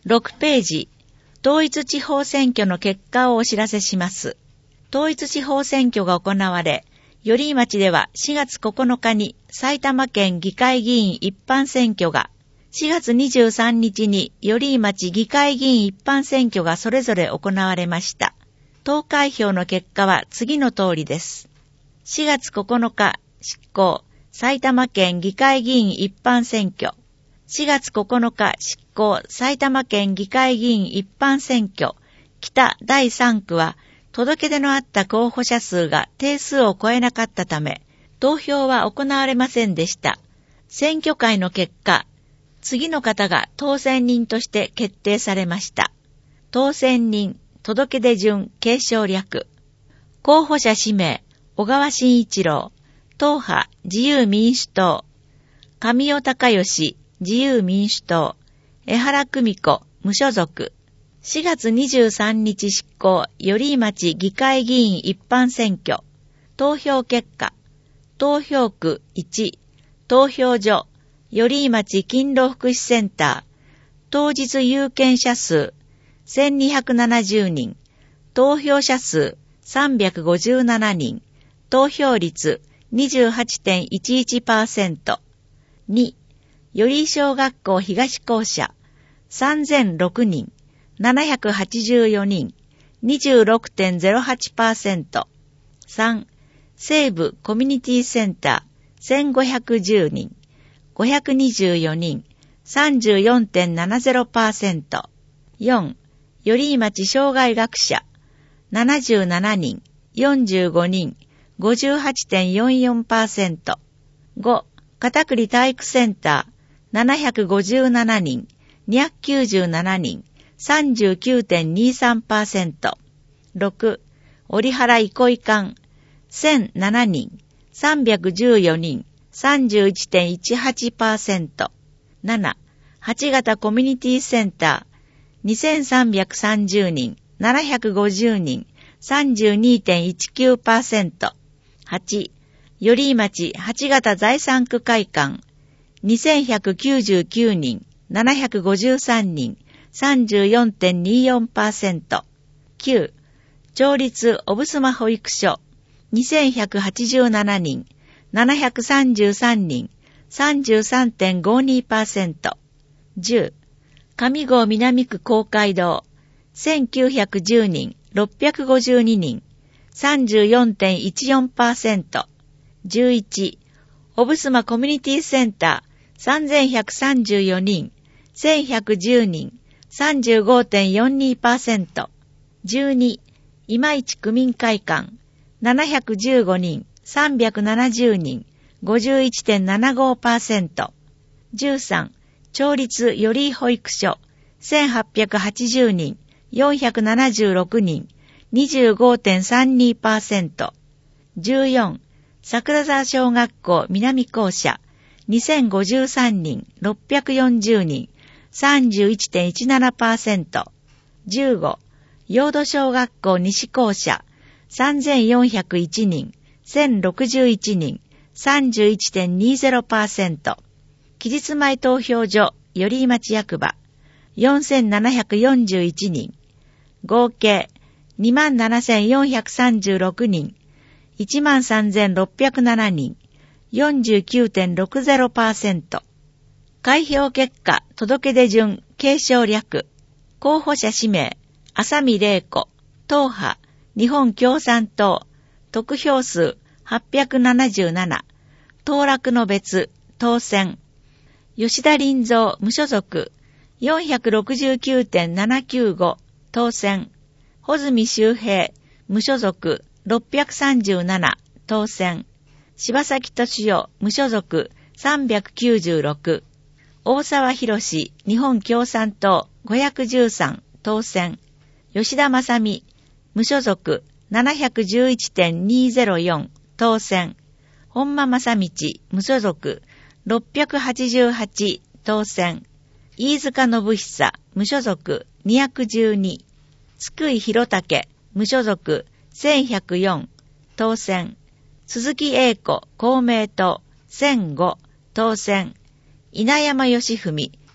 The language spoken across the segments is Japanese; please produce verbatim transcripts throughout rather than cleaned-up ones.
ろくページ、統一地方選挙の結果をお知らせします。統一地方選挙が行われ、寄居町ではしがつここのかに埼玉県議会議員一般選挙が、しがつにじゅうさんにちに寄居町議会議員一般選挙がそれぞれ行われました。投開票の結果は次の通りです。しがつここのか執行、埼玉県議会議員一般選挙。しがつここのか執行、埼玉県議会議員一般選挙。北だいさんくは、届け出のあった候補者数が定数を超えなかったため、投票は行われませんでした。選挙会の結果、次の方が当選人として決定されました。当選人、届け出順、継承略。候補者氏名、小川慎一郎、党派、自由民主党。上尾隆義、自由民主党。江原久美子、無所属。しがつにじゅうさんにち執行、寄居町議会議員一般選挙。投票結果。投票区いち、投票所、寄居町勤労福祉センター。当日有権者数、せんにひゃくななじゅうにん。投票者数、さんびゃくごじゅうななにん。投票率、にじゅうはちてんいちいちパーセント。に、寄居小学校東校舎、さんぜんろくにん。ななひゃくはちじゅうよにん、にじゅうろくてんゼロはちパーセント。さん、西部コミュニティセンター、せんごひゃくじゅうにん、ごひゃくにじゅうよにん、さんじゅうよんてんななゼロパーセント。よん、寄居町障害学者、ななじゅうななにん、よんじゅうごにん、ごじゅうはちてんよんよんパーセント。ご、片栗体育センター、ななひゃくごじゅうななにん、にひゃくきゅうじゅうななにん、さんじゅうきゅうてんにさんパーセント。ろく、折原憩い館、せんななにん、さんびゃくじゅうよにん、さんじゅういちてんいちはちパーセント。なな、八形コミュニティセンター、にせんさんびゃくさんじゅうにん、ななひゃくごじゅうにん、さんじゅうにてんいちきゅうパーセント。はち、寄居町八形財産区会館、にせんひゃくきゅうじゅうきゅうにん、ななひゃくごじゅうさんにん、さんじゅうよんてんによんパーセント。きゅう、町立小衾保育所、にせんひゃくはちじゅうななにん、ななひゃくさんじゅうさんにん、さんじゅうさんてんごにパーセント。じゅう、上郷南区公会堂、せんきゅうひゃくじゅうにん、ろっぴゃくごじゅうににん、さんじゅうよんてんいちよんパーセント。じゅういち、小衾コミュニティセンター、さんぜんひゃくさんじゅうよにん、せんひゃくじゅうにん、さんじゅうごてんよんにパーセント。じゅうに、今市区民会館、ななひゃくじゅうごにん、さんびゃくななじゅうにん、ごじゅういちてんななごパーセント。じゅうさん、町立寄居保育所、せんはっぴゃくはちじゅうにん、よんひゃくななじゅうろくにん、にじゅうごてんさんにパーセント。じゅうよん、桜沢小学校南校舎、にせんごじゅうさんにん、ろっぴゃくよんじゅうにん、さんじゅういちてんいちななパーセント。じゅうご、陽土小学校西校舎、さんぜんよんひゃくいちにん、せんろくじゅういちにん、さんじゅういちてんにゼロパーセント。期日前投票所、寄居町役場、よんせんななひゃくよんじゅういちにん、合計 にまんななせんよんひゃくさんじゅうろくにん、いちまんさんぜんろっぴゃくななにん、よんじゅうきゅうてんろくゼロパーセント。開票結果、届け出順、継承略。候補者氏名、浅見玲子、党派、日本共産党、得票数はっぴゃくななじゅうなな、当落の別、当選。吉田林三、無所属、よんひゃくろくじゅうきゅうてんななきゅうご、当選。穂積周平、無所属、ろっぴゃくさんじゅうなな、当選。柴崎俊夫、無所属、さんびゃくきゅうじゅうろく。大沢博士、日本共産党、ごひゃくじゅうさん、当選。吉田正美、無所属、ななひゃくじゅういちてんにゼロよん、当選。本間正道、無所属、ろっぴゃくはちじゅうはち、当選。飯塚信久、無所属、にひゃくじゅうに。津久井博武、無所属、せんひゃくよん、当選。鈴木英子、公明党、せんご、当選。稲山義文、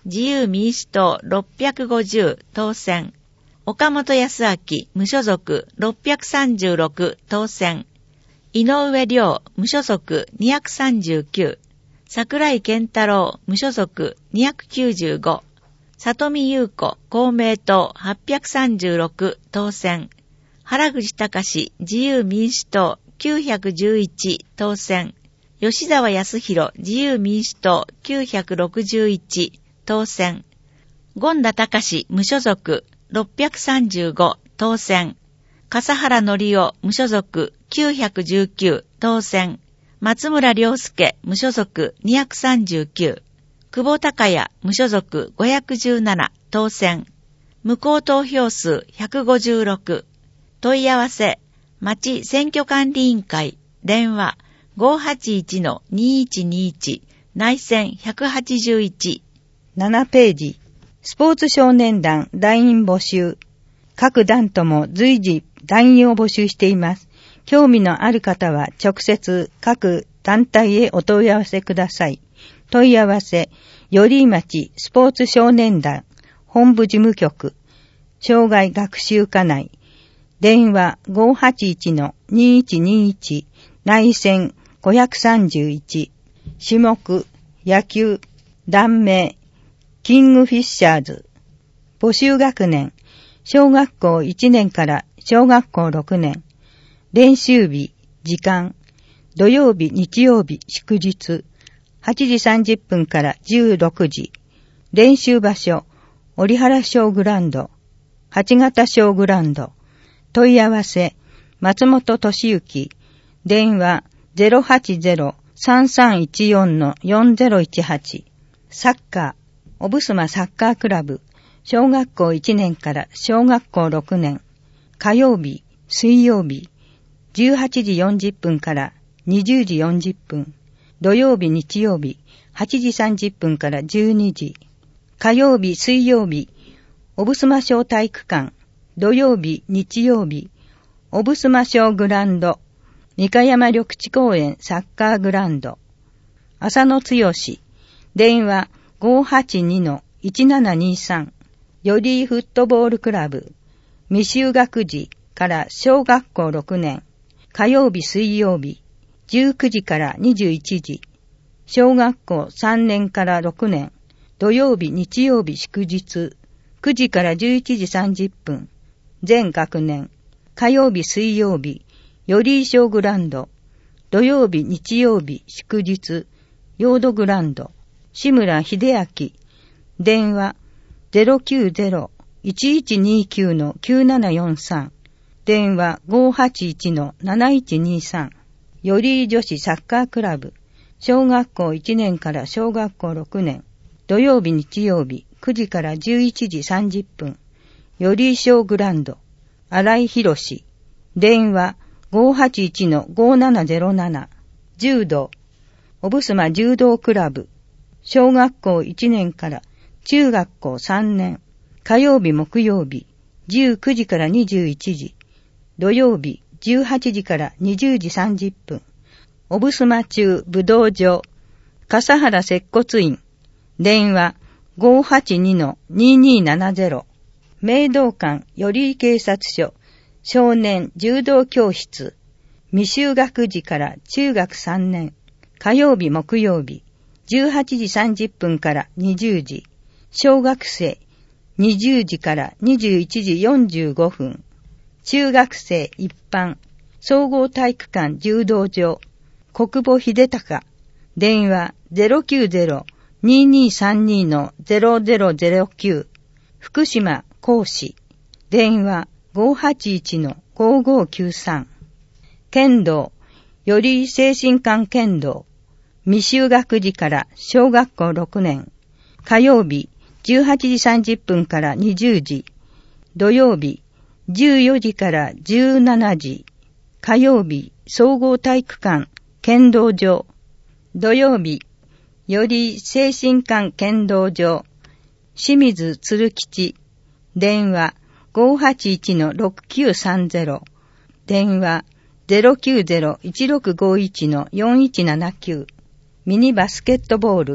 自由民主党ろっぴゃくごじゅう当選。岡本康明無所属ろっぴゃくさんじゅうろく当選。井上亮無所属にひゃくさんじゅうきゅう。桜井健太郎無所属にひゃくきゅうじゅうご。里見優子公明党はっぴゃくさんじゅうろく当選。原口隆自由民主党きゅうひゃくじゅういち当選。吉沢康弘自由民主党きゅうひゃくろくじゅういち当選。権田隆無所属ろっぴゃくさんじゅうご当選。笠原則夫無所属きゅうひゃくじゅうきゅう当選。松村良介無所属にひゃくさんじゅうきゅう。久保孝也無所属ごひゃくじゅうなな当選。無効投票数ひゃくごじゅうろく。問い合わせ町選挙管理委員会電話 ごーはちいちのにいちにいち 内線ひゃくはちじゅういち。 ななページスポーツ少年団団員募集。各団とも随時団員を募集しています。興味のある方は直接各団体へお問い合わせください。問い合わせ、寄居町スポーツ少年団本部事務局、障害学習課内、電話 ごーはちいちのにいちにいち 内線ごひゃくさんじゅういち。種目、野球、団名、キングフィッシャーズ。募集学年、小学校いちねんから小学校ろくねん。練習日、時間、土曜日、日曜日、祝日、はちじさんじゅっぷんからじゅうろくじ。練習場所、折原小グランド、八形小グランド。問い合わせ、松本俊之。電話 ゼロはちゼロ さんさんいちよん よんゼロいちはち。サッカー、おぶすまサッカークラブ。小学校いちねんから小学校ろくねん。火曜日、水曜日。じゅうはちじよんじゅっぷんからにじゅうじよんじゅっぷん。土曜日、日曜日、はちじさんじゅっぷんからじゅうにじ。火曜日、水曜日、おぶすま小体育館。土曜日、日曜日、おぶすま小グランド。三河山緑地公園サッカーグランド。浅野剛。電話 ごーはちにのいちななにさん。よりーフットボールクラブ。未就学児から小学校ろくねん。火曜日、水曜日、じゅうくじからにじゅういちじ。小学校さんねんからろくねん。土曜日、日曜日、祝日。くじからじゅういちじさんじゅっぷん。全学年。火曜日、水曜日、よりー小グランド。土曜日、日曜日、祝日。ヨードグランド。志村秀明。電話 ゼロきゅうゼロ いちいちにきゅうのきゅうななよんさん。電話 ごーはちいちのなないちにさん。よりー女子サッカークラブ。小学校いちねんから小学校ろくねん。土曜日、日曜日、くじからじゅういちじさんじゅっぷん。よりー小グランド。新井博士。電話 ごーはちいちのごーななゼロなな。柔道。おぶすま柔道クラブ。小学校いちねんから中学校さんねん。火曜日、木曜日、じゅうくじからにじゅういちじ。土曜日、じゅうはちじからにじゅうじさんじゅっぷん。おぶすま中武道場。笠原接骨院。電話 ごーはちにのににーななゼロ。明道館寄居警察署。少年柔道教室。未就学児から中学さんねん。火曜日、木曜日、じゅうはちじさんじゅっぷんからにじゅうじ。小学生、にじゅうじからにじゅういちじよんじゅうごふん。中学生一般、総合体育館柔道場、国母秀隆。電話 ゼロきゅうゼロ ににーさんにのゼロゼロゼロきゅう。福島講師。電話 ごーはちいちのごーごーきゅうさん。剣道、より精神科剣道。未就学児から小学校ろくねん。火曜日、じゅうはちじさんじゅっぷんからにじゅうじ。土曜日、じゅうよじからじゅうしちじ。火曜日、総合体育館、剣道場。土曜日、より精神科剣道場。清水鶴吉。電話 ごーはちいちのろくきゅうさんゼロ。電話 ゼロきゅうゼロ いちろくごいちのよんいちななきゅう。ミニバスケットボール。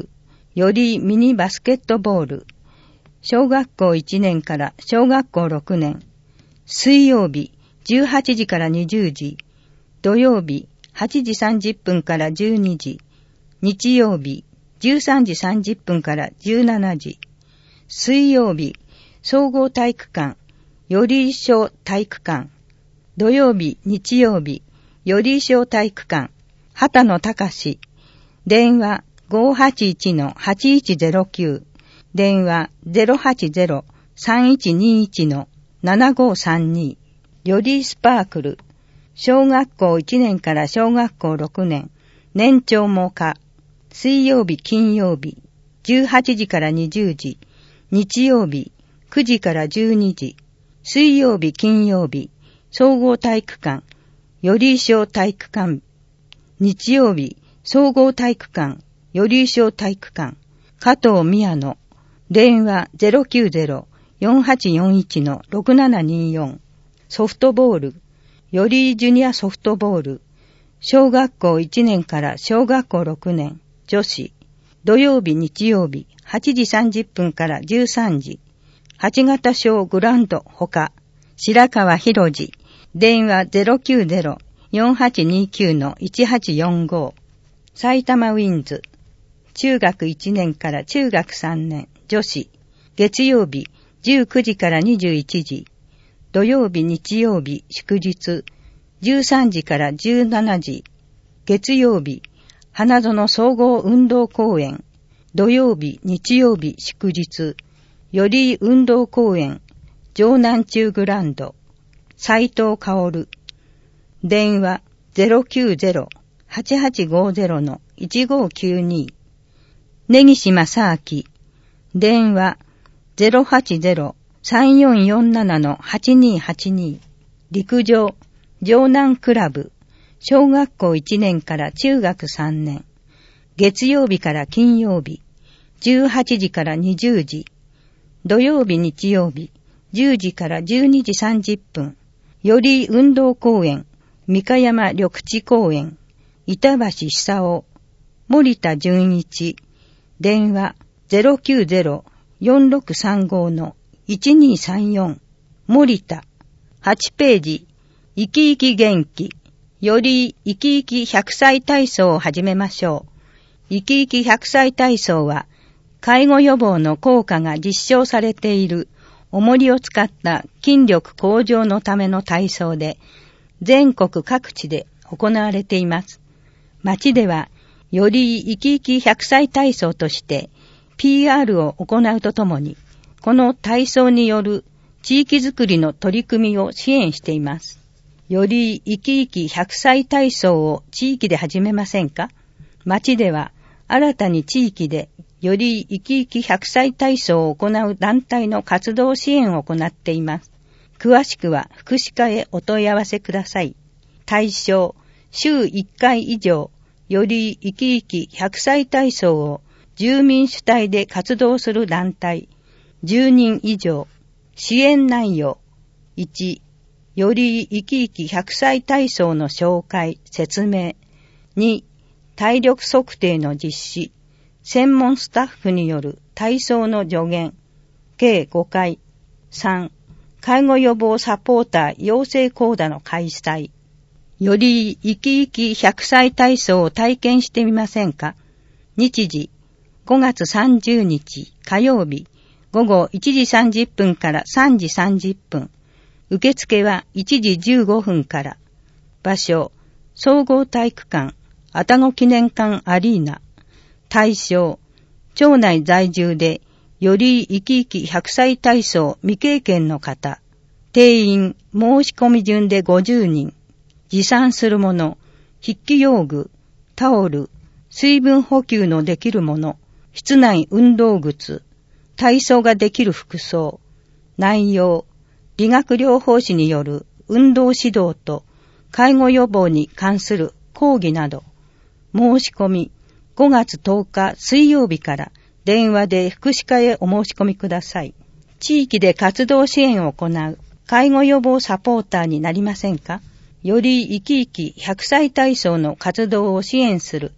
よりミニバスケットボール。小学校いちねんから小学校ろくねん。水曜日じゅうはちじからにじゅうじ。土曜日はちじさんじゅっぷんからじゅうにじ。日曜日じゅうさんじさんじゅっぷんからじゅうしちじ。水曜日総合体育館、より小体育館。土曜日、日曜日、より小体育館、畑野隆。電話 ごーはちいちのはちいちゼロきゅう。電話 ゼロはちゼロ さんいちにいちのななごさんに。よりスパークル。小学校いちねんから小学校ろくねん。年長も可。水曜日、金曜日、じゅうはちじからにじゅうじ。日曜日、くじからじゅうにじ。水曜日、金曜日、総合体育館、より小体育館。日曜日、総合体育館、より小体育館。加藤宮野。電話 ゼロきゅうゼロ よんはちよんいちのろくななによん。ソフトボール。よりジュニアソフトボール。小学校いちねんから小学校ろくねん。女子。土曜日、日曜日、はちじさんじゅっぷんからじゅうさんじ。はち型小グランドほか。白川博次。電話 ゼロきゅうゼロ よんはちにきゅうのいちはちよんご。埼玉ウィンズ。中学いちねんから中学さんねん。女子。月曜日、じゅうくじからにじゅういちじ。土曜日、日曜日、祝日。じゅうさんじからじゅうしちじ。月曜日、花園総合運動公園。土曜日、日曜日、祝日。より運動公園。城南中グランド。斉藤薫。電話 ゼロきゅうゼロ はちはちごゼロのいちごきゅうに。根岸正明。電話 ゼロはちゼロ さんよんよんななのはちにはちに。陸上、城南クラブ。小学校いちねんから中学さんねん。月曜日から金曜日。じゅうはちじからにじゅうじ。土曜日、日曜日。じゅうじからじゅうにじさんじゅっぷん。より運動公園。三河山緑地公園。板橋久夫。森田純一。電話 ゼロきゅうゼロ よんろくさんごのいちにさんよん。森田。はちページ。生き生き元気。より生き生きひゃくさい体操を始めましょう。生き生きひゃくさい体操は、介護予防の効果が実証されている重りを使った筋力向上のための体操で、全国各地で行われています。町では、より生き生きひゃくさい体操として ピーアール を行うとともに、この体操による地域づくりの取り組みを支援しています。より生き生きひゃくさい体操を地域で始めませんか？町では新たに地域でより生き生きひゃくさい体操を行う団体の活動支援を行っています。詳しくは福祉課へお問い合わせください。対象、週いっかい以上、より生き生きひゃくさい体操を住民主体で活動する団体、じゅうにん以上。支援内容、いち、より生き生きひゃくさい体操の紹介、説明。に、体力測定の実施。専門スタッフによる体操の助言。計ごかい。さん、介護予防サポーター養成講座の開催。より生き生きひゃくさい体操を体験してみませんか？日時、ごがつさんじゅうにち火曜日、午後いちじさんじゅっぷんからさんじさんじゅっぷん。受付はいちじじゅうごふんから。場所、総合体育館、愛宕記念館アリーナ。対象、町内在住で、より生き生きひゃくさい体操未経験の方。定員、申し込み順でごじゅうにん。持参するもの、筆記用具、タオル、水分補給のできるもの、室内運動靴、体操ができる服装。内容、理学療法士による運動指導と介護予防に関する講義など。申し込み、ごがつとおか水曜日から電話で福祉課へお申し込みください。地域で活動支援を行う介護予防サポーターになりませんか？より生き生きひゃくさい体操の活動を支援する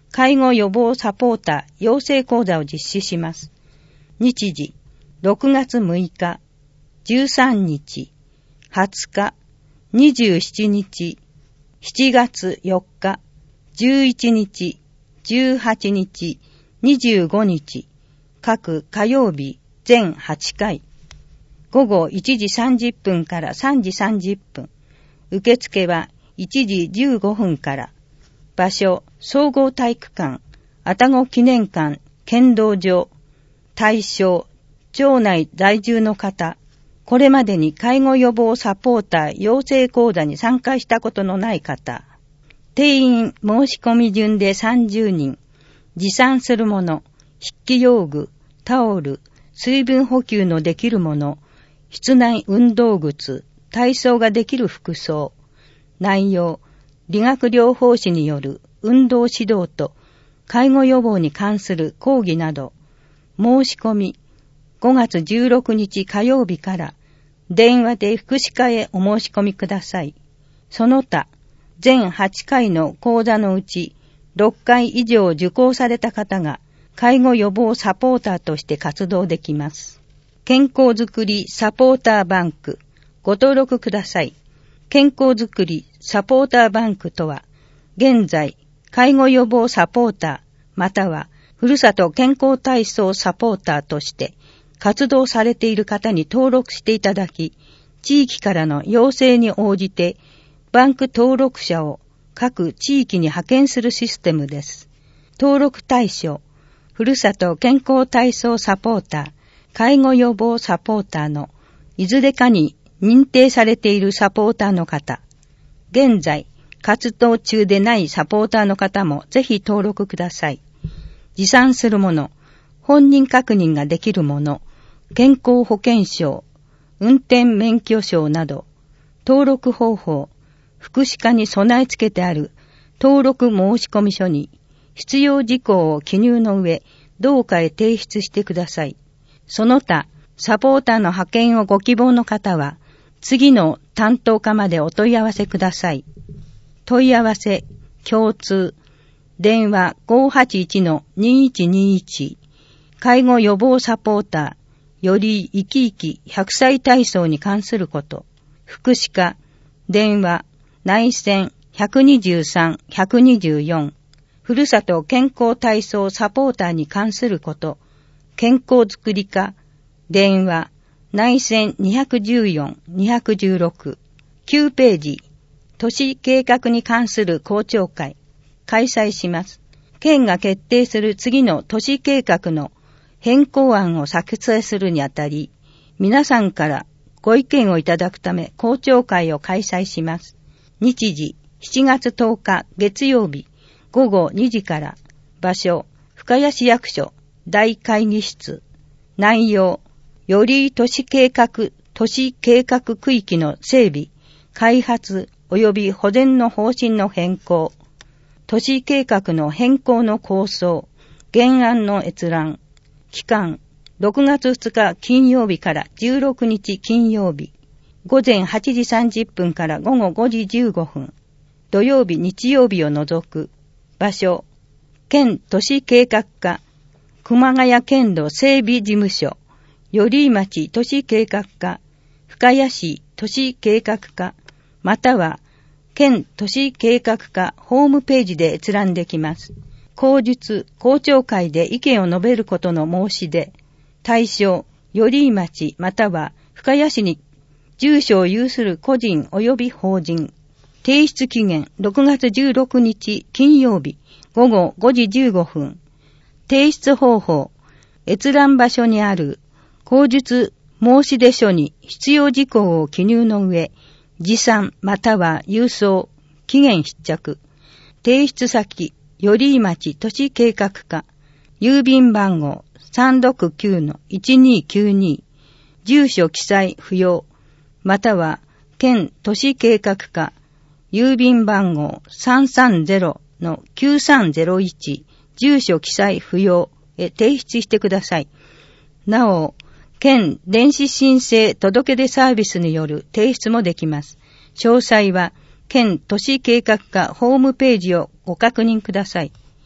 介護予防サポーター養成講座を実施します。日時、ろくがつむいか、じゅうさんにち、はつか、にじゅうしちにち、しちがつよっか、じゅういちにち、じゅうはちにち、にじゅうごにち、各火曜日全はちかい。午後いちじさんじゅっぷんからさんじさんじゅっぷん。受付はいちじじゅうごふんから。場所、総合体育館、愛宕記念館、剣道場。対象、町内在住の方。これまでに介護予防サポーター養成講座に参加したことのない方。定員申し込み順でさんじゅうにん。持参するもの、筆記用具、タオル、水分補給のできるもの、室内運動靴、体操ができる服装、内容、理学療法士による運動指導と介護予防に関する講義など、申し込み、ごがつじゅうろくにち火曜日から電話で福祉課へお申し込みください。その他、全はちかいの講座のうちろっかい以上受講された方が介護予防サポーターとして活動できます。健康づくりサポーターバンク、ご登録ください。健康づくりサポーターバンクとは、現在、介護予防サポーター、または、ふるさと健康体操サポーターとして、活動されている方に登録していただき、地域からの要請に応じて、バンク登録者を各地域に派遣するシステムです。登録対象、ふるさと健康体操サポーター、介護予防サポーターのいずれかに認定されているサポーターの方、現在活動中でないサポーターの方もぜひ登録ください。持参するもの、本人確認ができるもの、健康保険証、運転免許証など、登録方法、福祉課に備え付けてある登録申込書に必要事項を記入の上、同課へ提出してください。その他、サポーターの派遣をご希望の方は、次の担当課までお問い合わせください。問い合わせ、共通、電話 ごーはちいちのにいちにいち、介護予防サポーター、より生き生きひゃくさい体操に関すること、福祉課、電話、内線いちにさん、いちによん、ふるさと健康体操サポーターに関すること、健康づくり課、電話、内線にいちよん、にいちろく、きゅうページ、都市計画に関する公聴会、開催します。県が決定する次の都市計画の変更案を作成するにあたり、皆さんからご意見をいただくため公聴会を開催します。日時、しちがつとおか月曜日、ごごにじから、場所、深谷市役所、大会議室、内容、より都市計画、都市計画区域の整備、開発及び保全の方針の変更、都市計画の変更の構想、原案の閲覧、期間、ろくがつふつか金曜日からじゅうろくにち金曜日、ごぜんはちじさんじゅっぷんからごごごじじゅうごふん、土曜日日曜日を除く、場所、県都市計画課、熊谷県道整備事務所、寄居町都市計画課、深谷市都市計画課、または県都市計画課ホームページで閲覧できます。口述、公聴会で意見を述べることの申し出、対象、寄居町または深谷市に住所を有する個人及び法人、提出期限ろくがつじゅうろくにち金曜日ごごごじじゅうごふん、提出方法、閲覧場所にある口述申出書に必要事項を記入の上、持参または郵送、期限必着、提出先、寄居町都市計画課、郵便番号 さんろくきゅうのいちにきゅうに、住所記載不要、または県都市計画課、郵便番号 さんさんぜろのきゅうさんぜろいち、住所記載不要へ提出してください。なお、県電子申請届出サービスによる提出もできます。詳細は県都市計画課ホームページをご確認ください。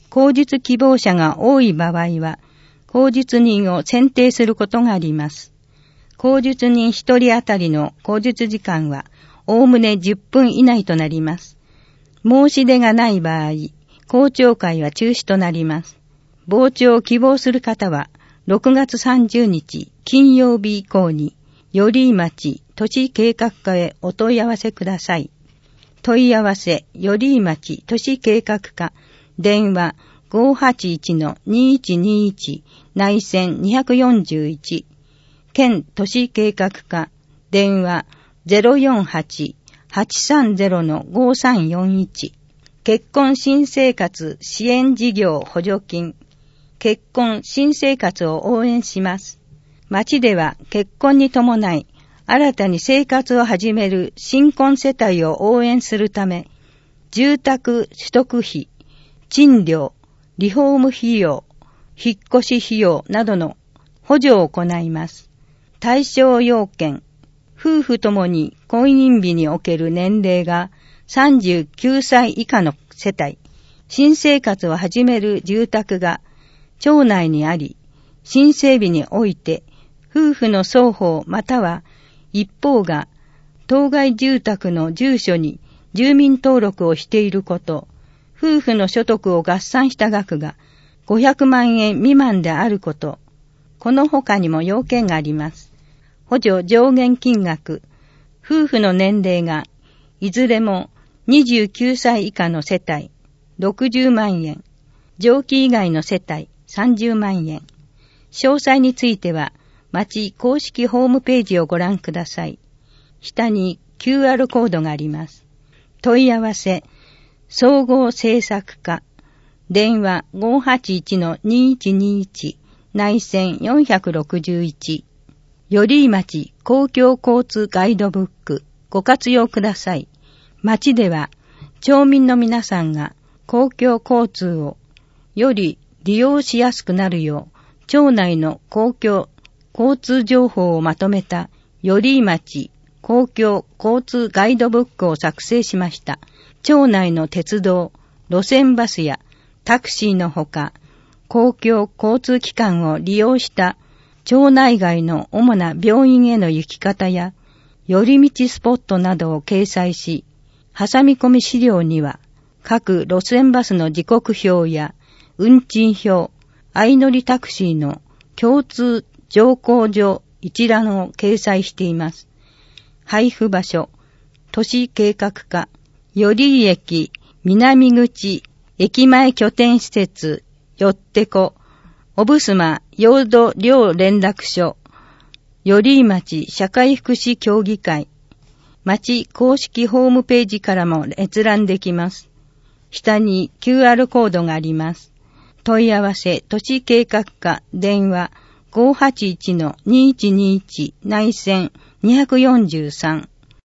口述希望者が多い場合は、口述人を選定することがあります。口述人一人当たりの口述時間は、おおむねじゅっぷん以内となります。申し出がない場合、公聴会は中止となります。傍聴を希望する方は、ろくがつさんじゅうにち金曜日以降に、寄居町都市計画課へお問い合わせください。問い合わせ、寄居町都市計画課、電話 ごーはちいちのにいちにいち 内線によんいち、県都市計画課、電話 ゼロよんはち はちさんゼロのごさんよんいち、結婚新生活支援事業補助金、結婚新生活を応援します。町では結婚に伴い、新たに生活を始める新婚世帯を応援するため、住宅取得費、賃料、リフォーム費用、引っ越し費用などの補助を行います。対象要件、夫婦ともに婚姻日における年齢がさんじゅうきゅうさい以下の世帯、新生活を始める住宅が町内にあり、申請日において、夫婦の双方または一方が当該住宅の住所に住民登録をしていること、夫婦の所得を合算した額がごひゃくまんえん未満であること、この他にも要件があります。補助上限金額、夫婦の年齢がいずれもにじゅうきゅうさい以下の世帯ろくじゅうまんえん、上記以外の世帯さんじゅうまんえん。詳細については、町公式ホームページをご覧ください。下に キューアール コードがあります。問い合わせ、総合政策課、電話 ごーはちいちのにいちにいち、内線よんろくいち、寄居町公共交通ガイドブック、ご活用ください。町では、町民の皆さんが公共交通をより利用しやすくなるよう、町内の公共交通情報をまとめた寄居町公共交通ガイドブックを作成しました。町内の鉄道、路線バスやタクシーのほか、公共交通機関を利用した町内外の主な病院への行き方や寄り道スポットなどを掲載し、挟み込み資料には各路線バスの時刻表や運賃表、相乗りタクシーの共通乗降所一覧を掲載しています。配布場所、都市計画課、寄居駅、南口、駅前拠点施設、よってこ、小衾用土寮連絡所、寄居町社会福祉協議会、町公式ホームページからも閲覧できます。下に キューアール コードがあります。問い合わせ、都市計画課、電話 ごーはちいちのにいちにいち 内線によんさん